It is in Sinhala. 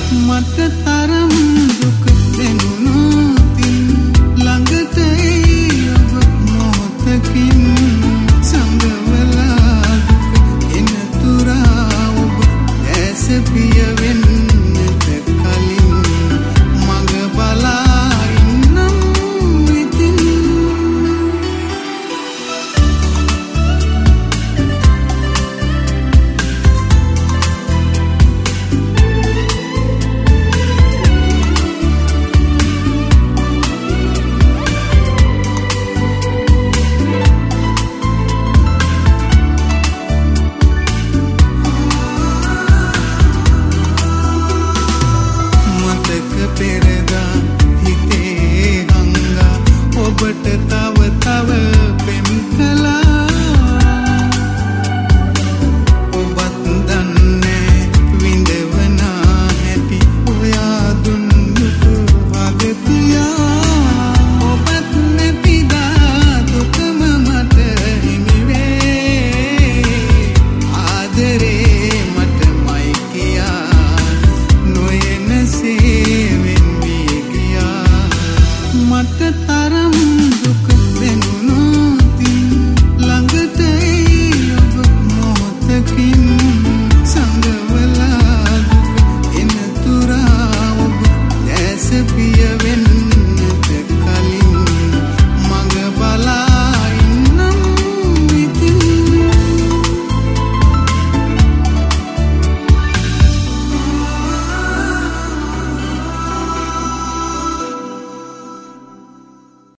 මට තරම් දුක දැනුණොතින් ළඟට එයි ඔබ මොහොතකින් සංගවලා දුක එන තුරා ඔබ ඇස පිය වෙන්නට කලින් මඟ බලා ඉන්නම් ඉතින් පෙරදා හිතේ හංගා ඔබට තව තව පෙම් කළා ඔබත් දන්නේ විඳවනා හැටි ඔයා දුන්නු වගතියා ඔබත් නැතිදා දුකම මට හිමිවේ ආදරේ මටමයි කියා නොයනසේ මට තරම් දුක දැනුණොතින් ළඟට එයි ඔබ මොහොතකින් සංගවලා දුක එන තුරා ඔබ දැස පිය වෙන්න